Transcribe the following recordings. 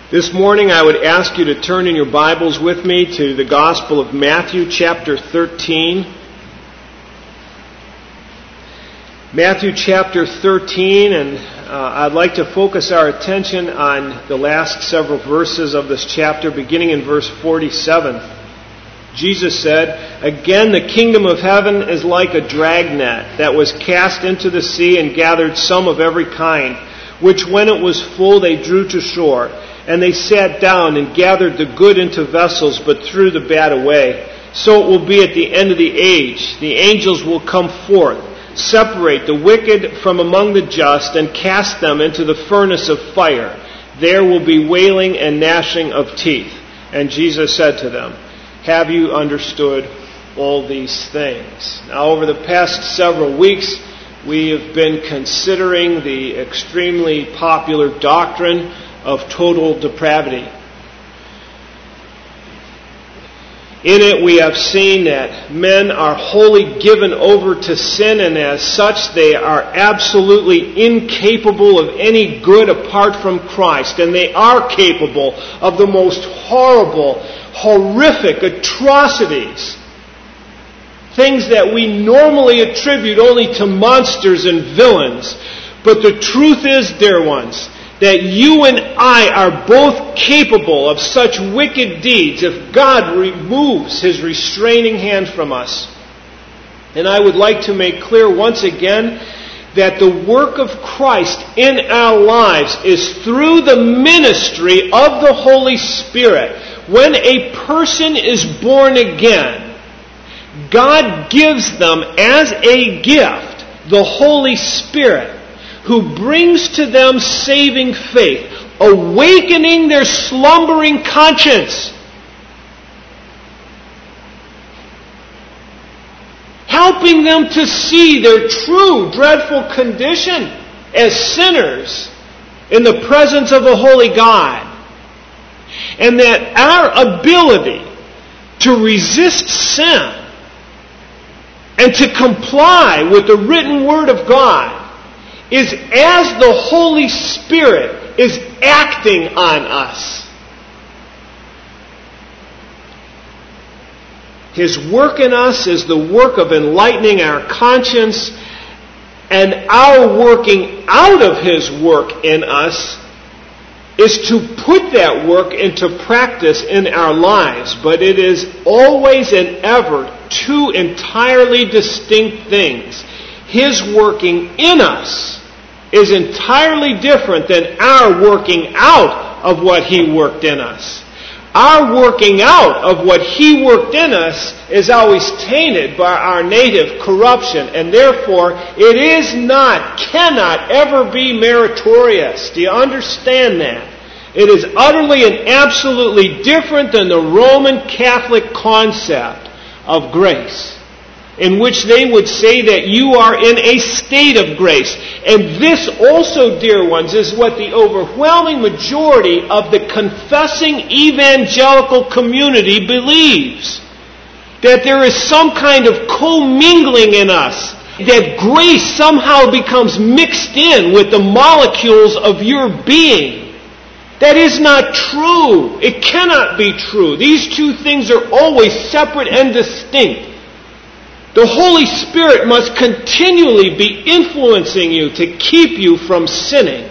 This morning I would ask you to turn in your Bibles with me to the Gospel of Matthew chapter 13. Matthew chapter 13, and I'd like to focus our attention on the last several verses of this chapter, beginning in verse 47. Jesus said, "Again, the kingdom of heaven is like a dragnet that was cast into the sea and gathered some of every kind, which when it was full they drew to shore. And they sat down and gathered the good into vessels, but threw the bad away. So it will be at the end of the age. The angels will come forth, separate the wicked from among the just, and cast them into the furnace of fire. There will be wailing and gnashing of teeth." And Jesus said to them, "Have you understood all these things?" Now, over the past several weeks, we have been considering the extremely popular doctrine of total depravity. In it, we have seen that men are wholly given over to sin, and as such, they are absolutely incapable of any good apart from Christ. And they are capable of the most horrible, horrific atrocities. Things that we normally attribute only to monsters and villains. But the truth is, dear ones, that you and I are both capable of such wicked deeds if God removes His restraining hand from us. And I would like to make clear once again that the work of Christ in our lives is through the ministry of the Holy Spirit. When a person is born again, God gives them as a gift the Holy Spirit, who brings to them saving faith, awakening their slumbering conscience, helping them to see their true, dreadful condition as sinners in the presence of a holy God, and that our ability to resist sin and to comply with the written Word of God is as the Holy Spirit is acting on us. His work in us is the work of enlightening our conscience, and our working out of His work in us is to put that work into practice in our lives. But it is always and ever two entirely distinct things. His working in us is entirely different than our working out of what He worked in us. Our working out of what He worked in us is always tainted by our native corruption, and therefore it cannot ever be meritorious. Do you understand that? It is utterly and absolutely different than the Roman Catholic concept of grace, in which they would say that you are in a state of grace. And this also, dear ones, is what the overwhelming majority of the confessing evangelical community believes. That there is some kind of commingling in us. That grace somehow becomes mixed in with the molecules of your being. That is not true. It cannot be true. These two things are always separate and distinct. The Holy Spirit must continually be influencing you to keep you from sinning.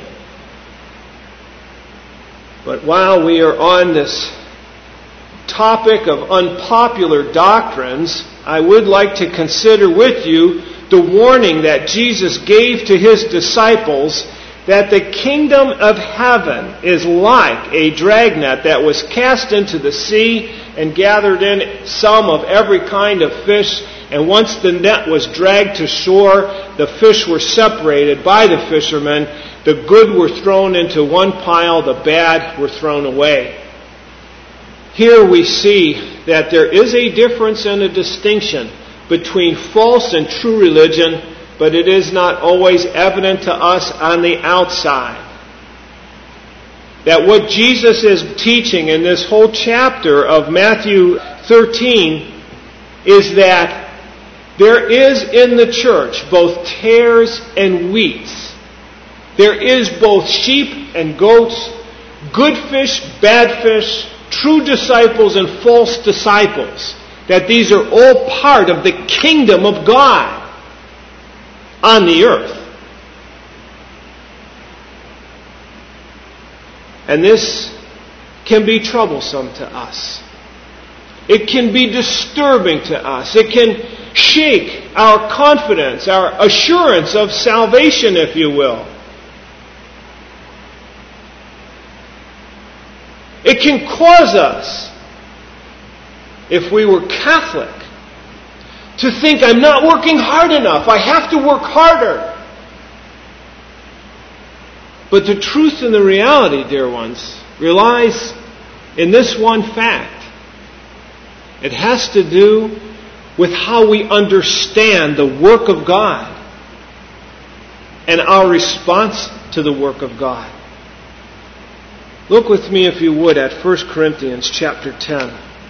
But while we are on this topic of unpopular doctrines, I would like to consider with you the warning that Jesus gave to His disciples that the kingdom of heaven is like a dragnet that was cast into the sea and gathered in some of every kind of fish. And once the net was dragged to shore, the fish were separated by the fishermen. The good were thrown into one pile, the bad were thrown away. Here we see that there is a difference and a distinction between false and true religion, but it is not always evident to us on the outside. That what Jesus is teaching in this whole chapter of Matthew 13 is that there is in the church both tares and wheats. There is both sheep and goats. good fish, bad fish, true disciples and false disciples. That these are all part of the kingdom of God on the earth. And this can be troublesome to us. It can be disturbing to us. It can shake our confidence, our assurance of salvation, if you will. It can cause us, if we were Catholic, to think, I'm not working hard enough. I have to work harder. But the truth and the reality, dear ones, relies in this one fact. It has to do with how we understand the work of God and our response to the work of God. Look with me, if you would, at 1 Corinthians chapter 10.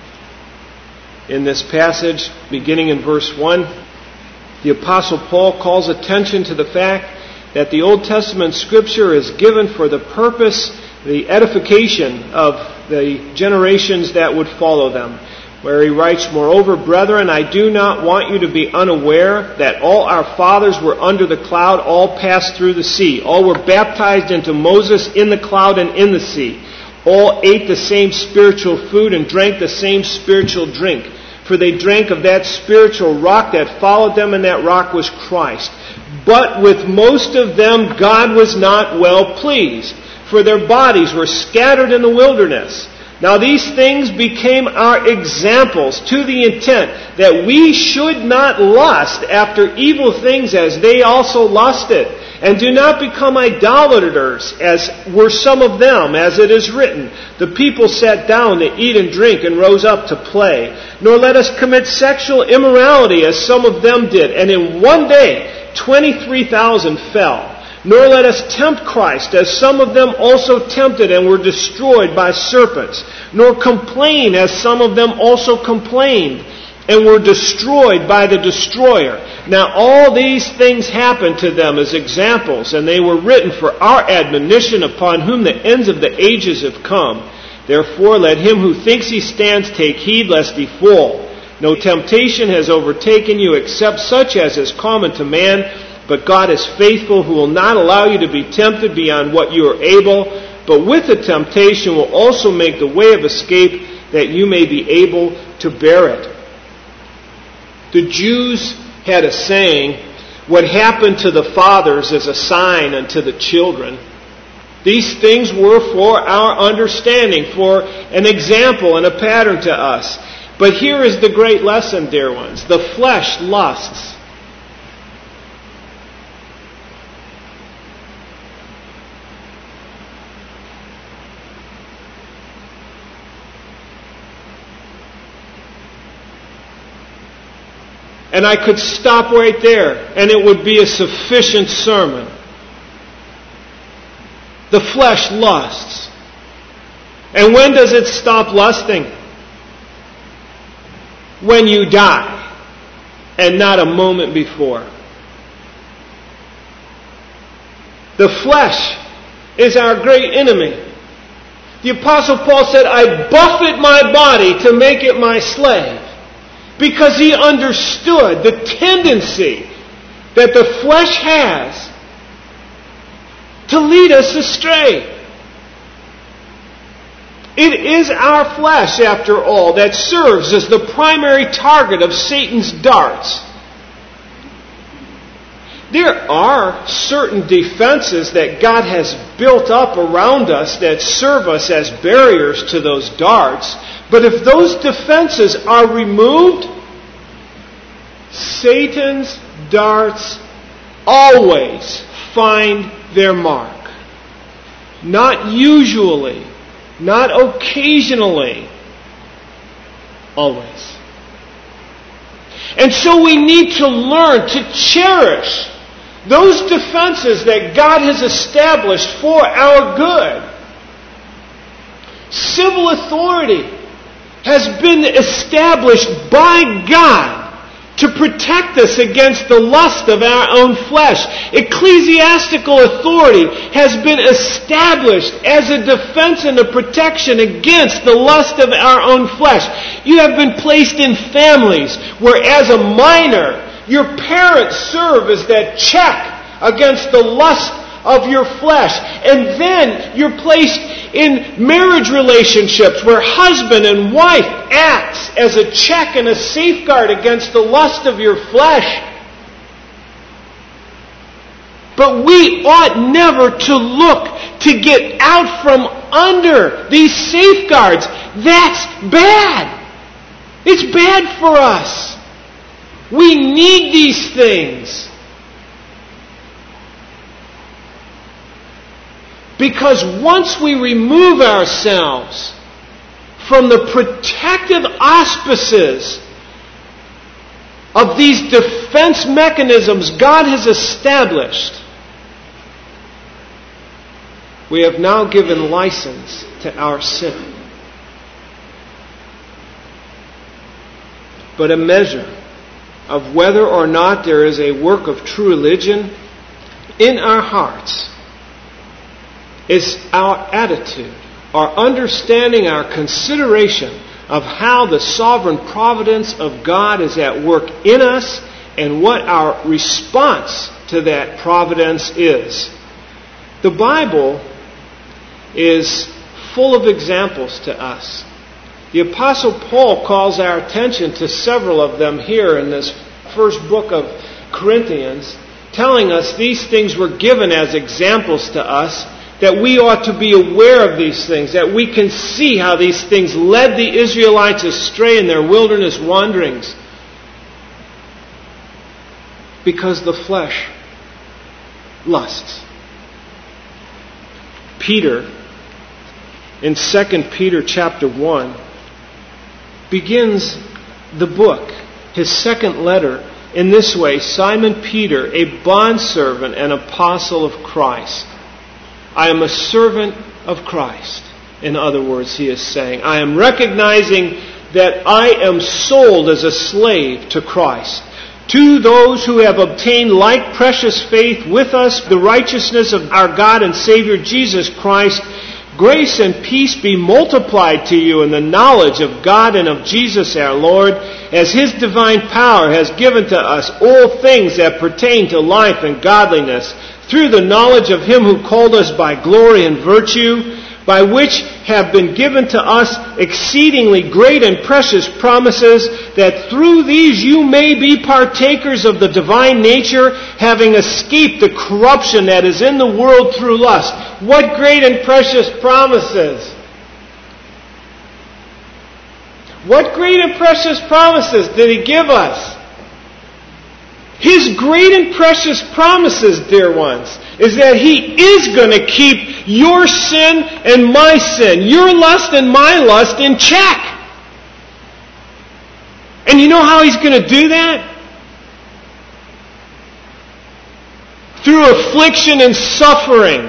In this passage, beginning in verse 1, the Apostle Paul calls attention to the fact that the Old Testament Scripture is given for the purpose, the edification of the generations that would follow them. Where he writes, Moreover, brethren, I do not want you to be unaware that all our fathers were under the cloud, all passed through the sea. All were baptized into Moses in the cloud and in the sea. All ate the same spiritual food and drank the same spiritual drink. For they drank of that spiritual rock that followed them, and that rock was Christ. But with most of them God was not well pleased, for their bodies were scattered in the wilderness. Now these things became our examples, to the intent that we should not lust after evil things as they also lusted. And do not become idolaters, as were some of them, as it is written, the people sat down to eat and drink and rose up to play. Nor let us commit sexual immorality, as some of them did. And in one day 23,000 fell. Nor let us tempt Christ, as some of them also tempted and were destroyed by serpents. Nor complain, as some of them also complained and were destroyed by the destroyer. Now all these things happened to them as examples, and they were written for our admonition, upon whom the ends of the ages have come. Therefore let him who thinks he stands take heed lest he fall. No temptation has overtaken you except such as is common to man. But God is faithful, who will not allow you to be tempted beyond what you are able, but with the temptation will also make the way of escape, that you may be able to bear it. The Jews had a saying, what happened to the fathers is a sign unto the children. These things were for our understanding, for an example and a pattern to us. But here is the great lesson, dear ones. The flesh lusts. And I could stop right there, and it would be a sufficient sermon. The flesh lusts. And when does it stop lusting? When you die, and not a moment before. The flesh is our great enemy. The Apostle Paul said, I buffet my body to make it my slave. Because he understood the tendency that the flesh has to lead us astray. It is our flesh, after all, that serves as the primary target of Satan's darts. There are certain defenses that God has built up around us that serve us as barriers to those darts. But if those defenses are removed, Satan's darts always find their mark. Not usually, not occasionally, always. And so we need to learn to cherish those defenses that God has established for our good. Civil authority has been established by God to protect us against the lust of our own flesh. Ecclesiastical authority has been established as a defense and a protection against the lust of our own flesh. You have been placed in families where, as a minor, your parents serve as that check against the lust of your flesh. And then you're placed in marriage relationships where husband and wife acts as a check and a safeguard against the lust of your flesh. But we ought never to look to get out from under these safeguards. That's bad. It's bad for us. We need these things. Because once we remove ourselves from the protective auspices of these defense mechanisms God has established, we have now given license to our sin. But a measure of whether or not there is a work of true religion in our hearts is our attitude, our understanding, our consideration of how the sovereign providence of God is at work in us and what our response to that providence is. The Bible is full of examples to us. The Apostle Paul calls our attention to several of them here in this first book of Corinthians, telling us these things were given as examples to us, that we ought to be aware of these things, that we can see how these things led the Israelites astray in their wilderness wanderings. Because the flesh lusts. Peter, in 2 Peter chapter 1, begins the book, his second letter, in this way: Simon Peter, a bondservant and apostle of Christ. I am a servant of Christ. In other words, he is saying, I am recognizing that I am sold as a slave to Christ. To those who have obtained like precious faith with us, the righteousness of our God and Savior Jesus Christ, grace and peace be multiplied to you in the knowledge of God and of Jesus our Lord, as His divine power has given to us all things that pertain to life and godliness, through the knowledge of Him who called us by glory and virtue, by which have been given to us exceedingly great and precious promises, that through these you may be partakers of the divine nature, having escaped the corruption that is in the world through lust. What great and precious promises! What great and precious promises did He give us? His great and precious promises, dear ones, is that He is going to keep your sin and my sin, your lust and my lust, in check. And you know how He's going to do that? Through affliction and suffering,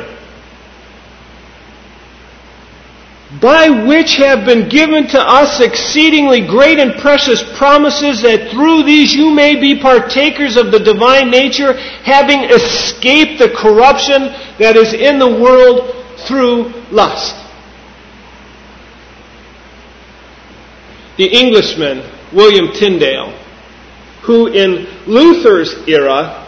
by which have been given to us exceedingly great and precious promises, that through these you may be partakers of the divine nature, having escaped the corruption that is in the world through lust. The Englishman, William Tyndale, who in Luther's era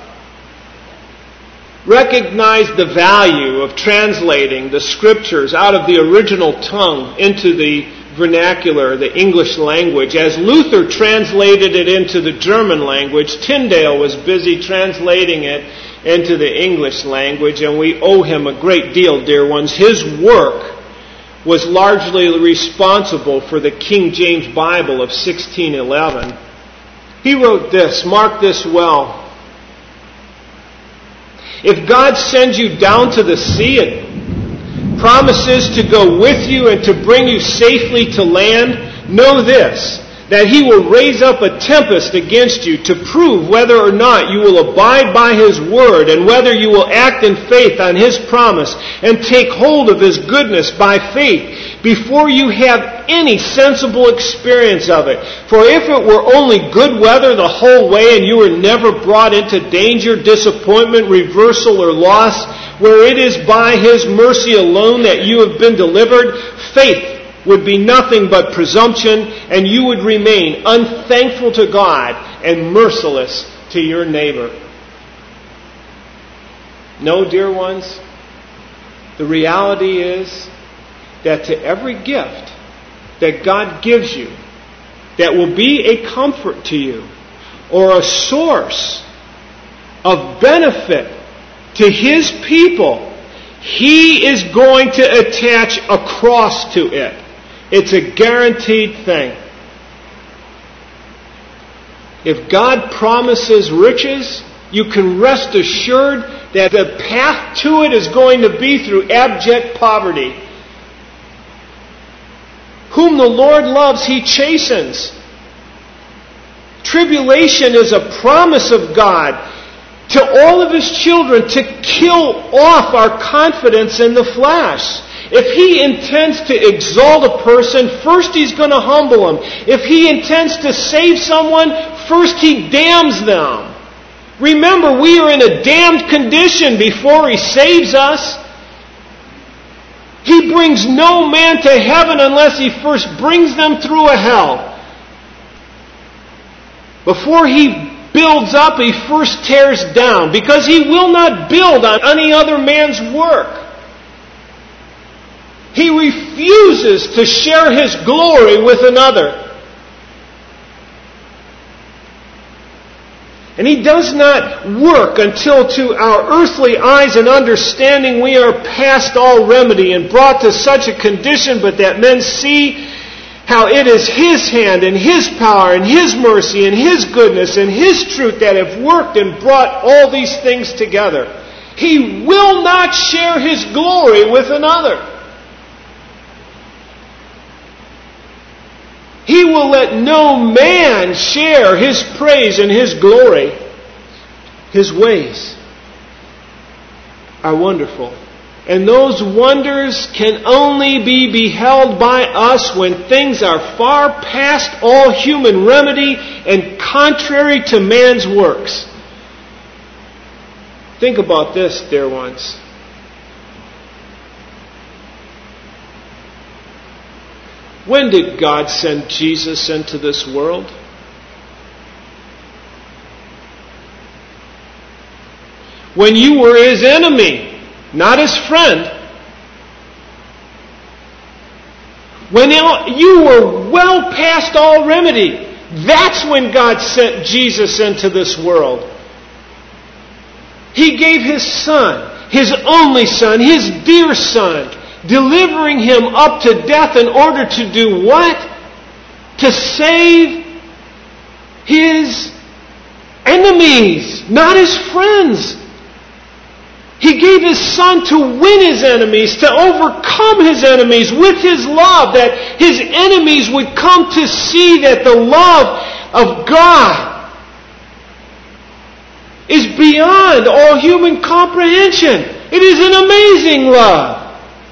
recognized the value of translating the Scriptures out of the original tongue into the vernacular, the English language. As Luther translated it into the German language, Tyndale was busy translating it into the English language, and we owe him a great deal, dear ones. His work was largely responsible for the King James Bible of 1611. He wrote this, mark this well: if God sends you down to the sea and promises to go with you and to bring you safely to land, know this, that He will raise up a tempest against you to prove whether or not you will abide by His word, and whether you will act in faith on His promise and take hold of His goodness by faith. before you have any sensible experience of it. For if it were only good weather the whole way and you were never brought into danger, disappointment, reversal, or loss, where it is by His mercy alone that you have been delivered, faith would be nothing but presumption, and you would remain unthankful to God and merciless to your neighbor. No, dear ones, the reality is that to every gift that God gives you that will be a comfort to you or a source of benefit to His people, He is going to attach a cross to it. It's a guaranteed thing. If God promises riches, you can rest assured that the path to it is going to be through abject poverty. Whom the Lord loves, He chastens. Tribulation is a promise of God to all of His children to kill off our confidence in the flesh. If He intends to exalt a person, first He's going to humble him. If He intends to save someone, first He damns them. Remember, we are in a damned condition before He saves us. He brings no man to heaven unless He first brings them through a hell. Before He builds up, He first tears down, because He will not build on any other man's work. He refuses to share His glory with another. And He does not work until to our earthly eyes and understanding we are past all remedy and brought to such a condition, but that men see how it is His hand and His power and His mercy and His goodness and His truth that have worked and brought all these things together. He will not share His glory with another. He will let no man share His praise and His glory. His ways are wonderful. And those wonders can only be beheld by us when things are far past all human remedy and contrary to man's works. Think about this, dear ones. When did God send Jesus into this world? When you were His enemy, not His friend. When you were well past all remedy, that's when God sent Jesus into this world. He gave His Son, His only Son, His dear Son, delivering Him up to death in order to do what? To save His enemies, not His friends. He gave His Son to win His enemies, to overcome His enemies with His love, that His enemies would come to see that the love of God is beyond all human comprehension. It is an amazing love.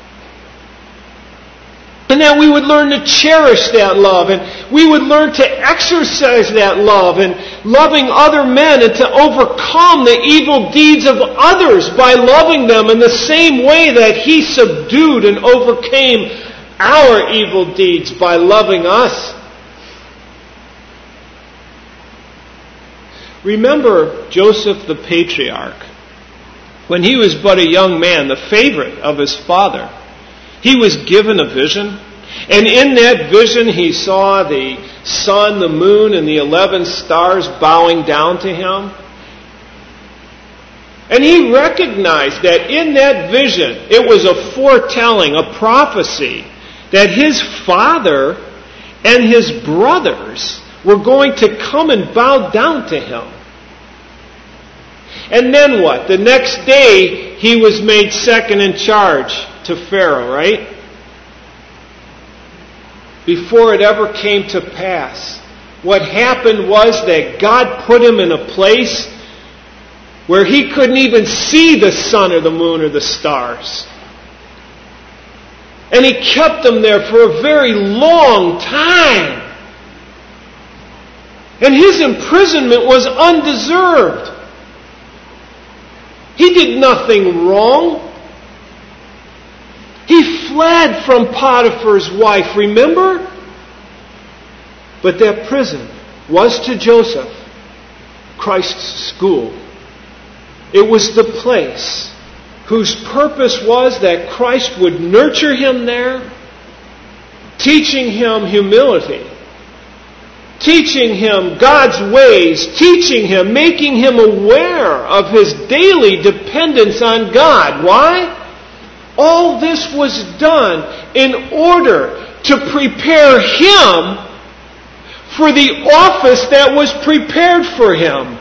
And that we would learn to cherish that love, and we would learn to exercise that love in loving other men and to overcome the evil deeds of others by loving them in the same way that He subdued and overcame our evil deeds by loving us. Remember Joseph the patriarch. When he was but a young man, the favorite of his father, he was given a vision, and in that vision he saw the sun, the moon, and the 11 stars bowing down to him. And he recognized that in that vision it was a foretelling, a prophecy, that his father and his brothers were going to come and bow down to him. And then what? The next day he was made second in charge to Pharaoh, right? Before it ever came to pass. What happened was that God put him in a place where he couldn't even see the sun or the moon or the stars. And he kept them there for a very long time. And his imprisonment was undeserved. He did nothing wrong. He fled from Potiphar's wife, remember? But that prison was to Joseph Christ's school. It was the place whose purpose was that Christ would nurture him there, teaching him humility, teaching him God's ways, teaching him, making him aware of his daily dependence on God. Why? All this was done in order to prepare him for the office that was prepared for him.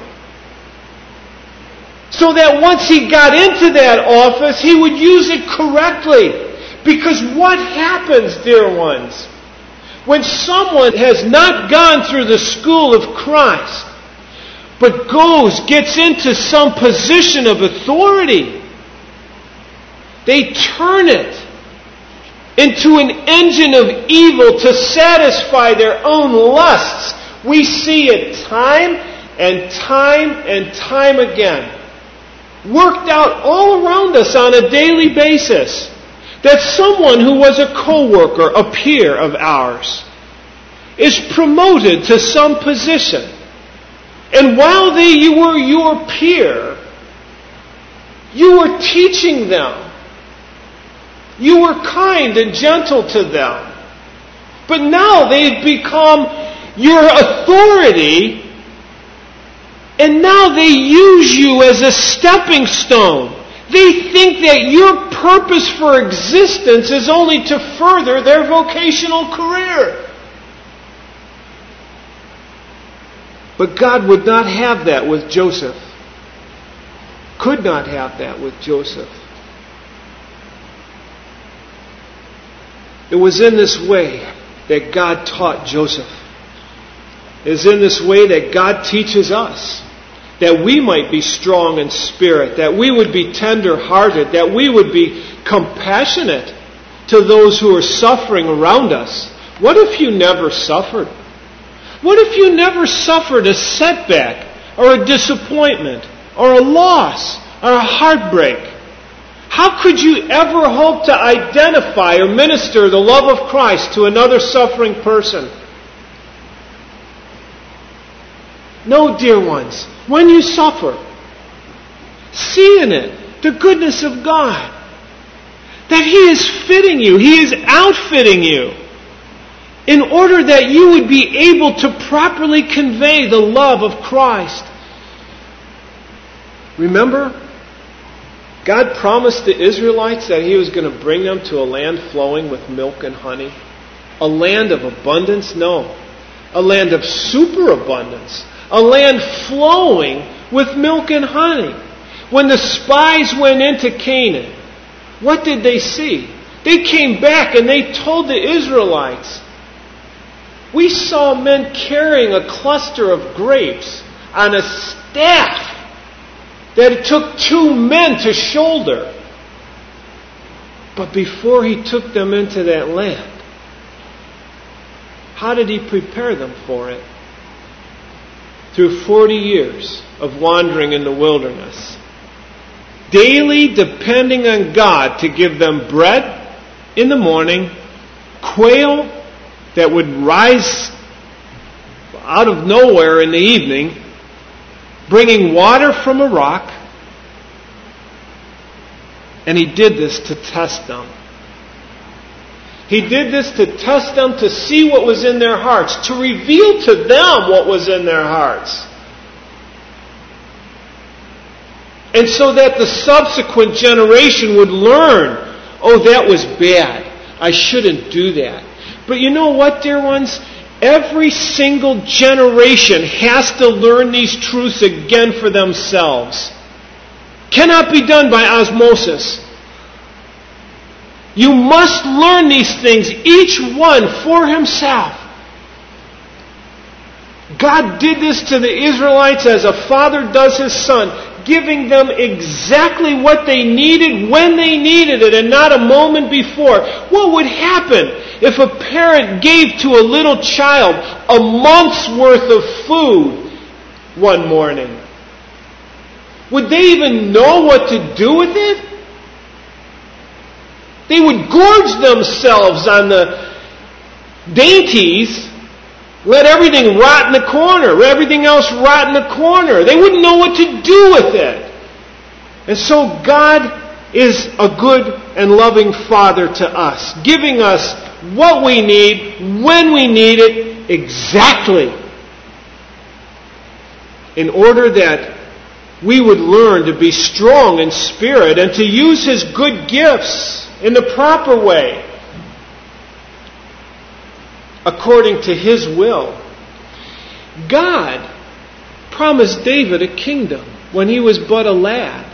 So that once he got into that office, he would use it correctly. Because what happens, dear ones, when someone has not gone through the school of Christ, but gets into some position of authority, they turn it into an engine of evil to satisfy their own lusts. We see it time and time and time again, worked out all around us on a daily basis, that someone who was a co-worker, a peer of ours, is promoted to some position. And while they were your peer, you were teaching them. You were kind and gentle to them. But now they've become your authority, and now they use you as a stepping stone. They think that your purpose for existence is only to further their vocational career. But God would not have that with Joseph. Could not have that with Joseph. It was in this way that God taught Joseph. It is in this way that God teaches us, that we might be strong in spirit, that we would be tender-hearted, that we would be compassionate to those who are suffering around us. What if you never suffered? What if you never suffered a setback or a disappointment or a loss or a heartbreak? How could you ever hope to identify or minister the love of Christ to another suffering person? No, dear ones, when you suffer, see in it the goodness of God. That He is fitting you, He is outfitting you, in order that you would be able to properly convey the love of Christ. Remember, God promised the Israelites that He was going to bring them to a land flowing with milk and honey. A land of abundance? No. A land of superabundance. A land flowing with milk and honey. When the spies went into Canaan, what did they see? They came back and they told the Israelites, we saw men carrying a cluster of grapes on a staff that it took 2 men to shoulder. But before He took them into that land, how did He prepare them for it? Through 40 years of wandering in the wilderness. Daily depending on God to give them bread in the morning, quail that would rise out of nowhere in the evening, bringing water from a rock. And He did this to test them. He did this to test them, to see what was in their hearts, to reveal to them what was in their hearts. And so that the subsequent generation would learn, oh, that was bad. I shouldn't do that. But you know what, dear ones? Every single generation has to learn these truths again for themselves. Cannot be done by osmosis. You must learn these things, each one for himself. God did this to the Israelites as a father does his son. giving them exactly what they needed when they needed it and not a moment before. What would happen if a parent gave to a little child a month's worth of food one morning? Would they even know what to do with it? They would gorge themselves on the dainties, let everything rot in the corner, everything else rot in the corner. They wouldn't know what to do with it. And so God is a good and loving Father to us, giving us what we need, when we need it, exactly, in order that we would learn to be strong in spirit and to use His good gifts in the proper way, according to His will. God promised David a kingdom when he was but a lad.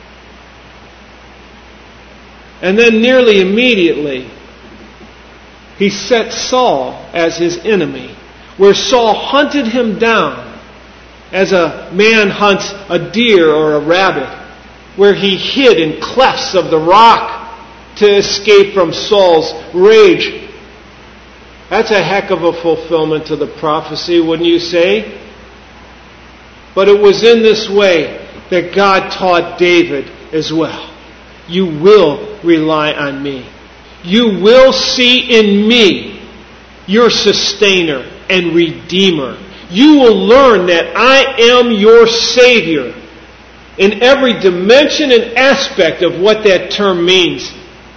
And then nearly immediately, He set Saul as His enemy, where Saul hunted him down as a man hunts a deer or a rabbit, where he hid in clefts of the rock to escape from Saul's rage. That's a heck of a fulfillment of the prophecy, wouldn't you say? But it was in this way that God taught David as well. You will rely on me. You will see in me your sustainer and redeemer. You will learn that I am your Savior in every dimension and aspect of what that term means.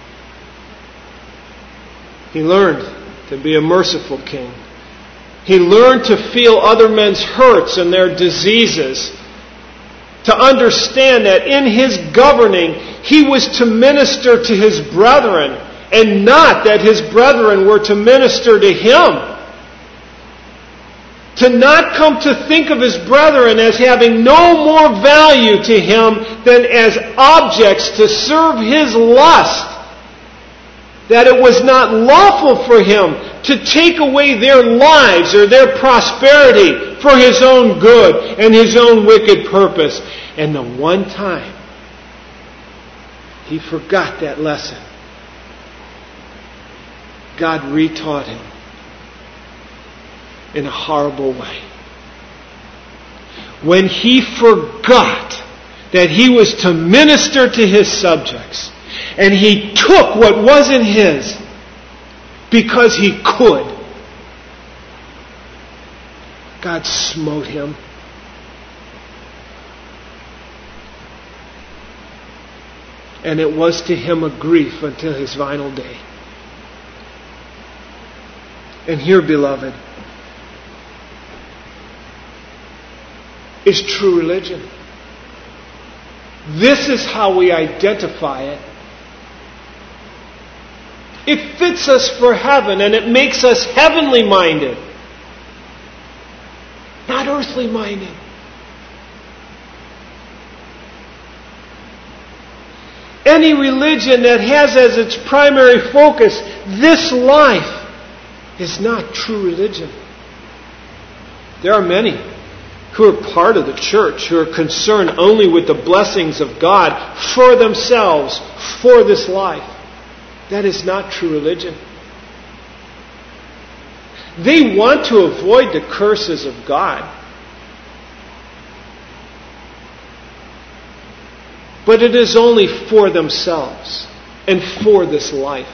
He learned to be a merciful king. He learned to feel other men's hurts and their diseases. To understand that in His governing, He was to minister to His brethren, and not that His brethren were to minister to Him. To not come to think of His brethren as having no more value to Him than as objects to serve His lust. That it was not lawful for Him to take away their lives or their prosperity for His own good and His own wicked purpose. And the one time he forgot that lesson, God retaught him in a horrible way. When he forgot that he was to minister to his subjects, and he took what wasn't his because he could, God smote him. And it was to him a grief until his final day. And here, beloved, is true religion. This is how we identify it. It fits us for heaven, and it makes us heavenly minded, not earthly minded. Any religion that has as its primary focus this life is not true religion. There are many who are part of the church who are concerned only with the blessings of God for themselves, for this life. That is not true religion. They want to avoid the curses of God. But it is only for themselves and for this life.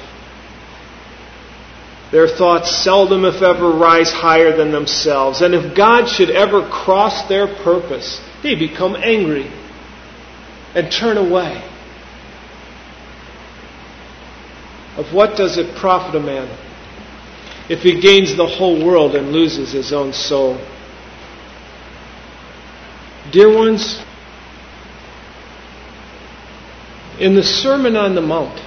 Their thoughts seldom, if ever, rise higher than themselves. And if God should ever cross their purpose, they become angry and turn away. Of what does it profit a man if he gains the whole world and loses his own soul? Dear ones, in the Sermon on the Mount,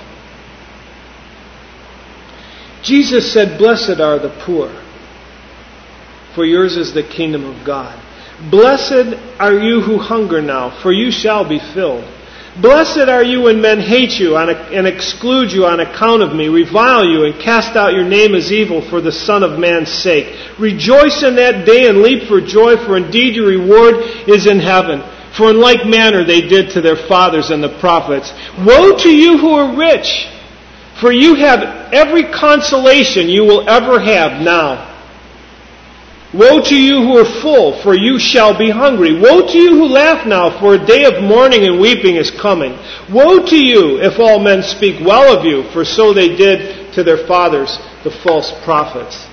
Jesus said, "Blessed are the poor, for yours is the kingdom of God. Blessed are you who hunger now, for you shall be filled. Blessed are you when men hate you and exclude you on account of me, revile you and cast out your name as evil for the Son of Man's sake. Rejoice in that day and leap for joy, for indeed your reward is in heaven. For in like manner they did to their fathers and the prophets. Woe to you who are rich, for you have every consolation you will ever have now. Woe to you who are full, for you shall be hungry. Woe to you who laugh now, for a day of mourning and weeping is coming. Woe to you if all men speak well of you, for so they did to their fathers, the false prophets.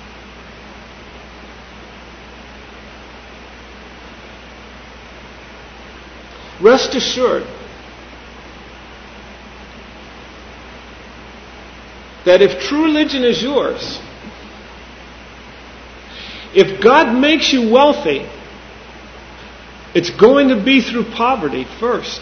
Rest assured that if true religion is yours, if God makes you wealthy, it's going to be through poverty first.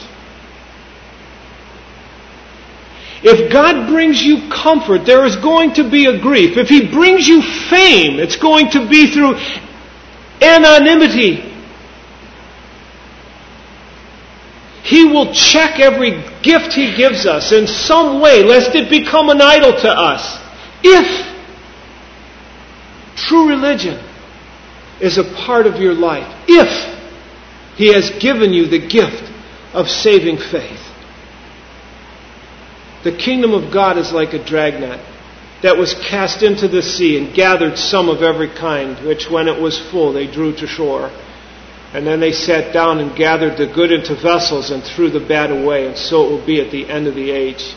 If God brings you comfort, there is going to be a grief. If He brings you fame, it's going to be through anonymity. He will check every gift He gives us in some way, lest it become an idol to us. If true religion is a part of your life, if He has given you the gift of saving faith. The kingdom of God is like a dragnet that was cast into the sea and gathered some of every kind, which when it was full they drew to shore. And then they sat down and gathered the good into vessels and threw the bad away, and so it will be at the end of the age.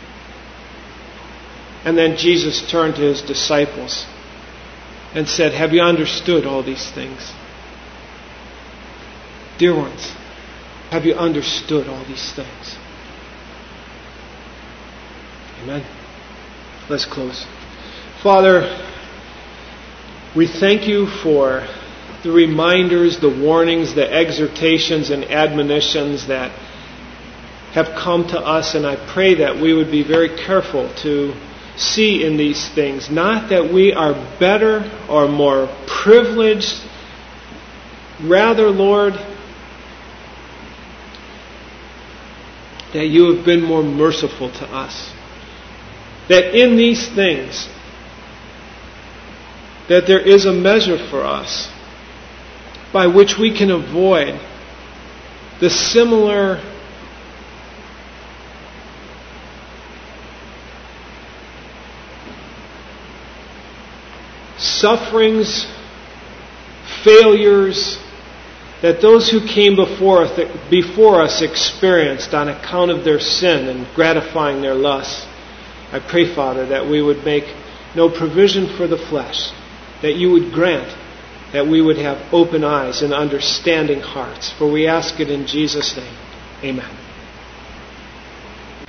And then Jesus turned to His disciples and said, have you understood all these things? Dear ones, have you understood all these things? Amen. Let's close. Father, we thank You for the reminders, the warnings, the exhortations and admonitions that have come to us, and I pray that we would be very careful to see in these things, not that we are better or more privileged, rather, Lord, that You have been more merciful to us. That in these things, that there is a measure for us by which we can avoid the similar sufferings, failures that those who came before us experienced on account of their sin and gratifying their lusts. I pray, Father, that we would make no provision for the flesh, that You would grant that we would have open eyes and understanding hearts. For we ask it in Jesus' name. Amen.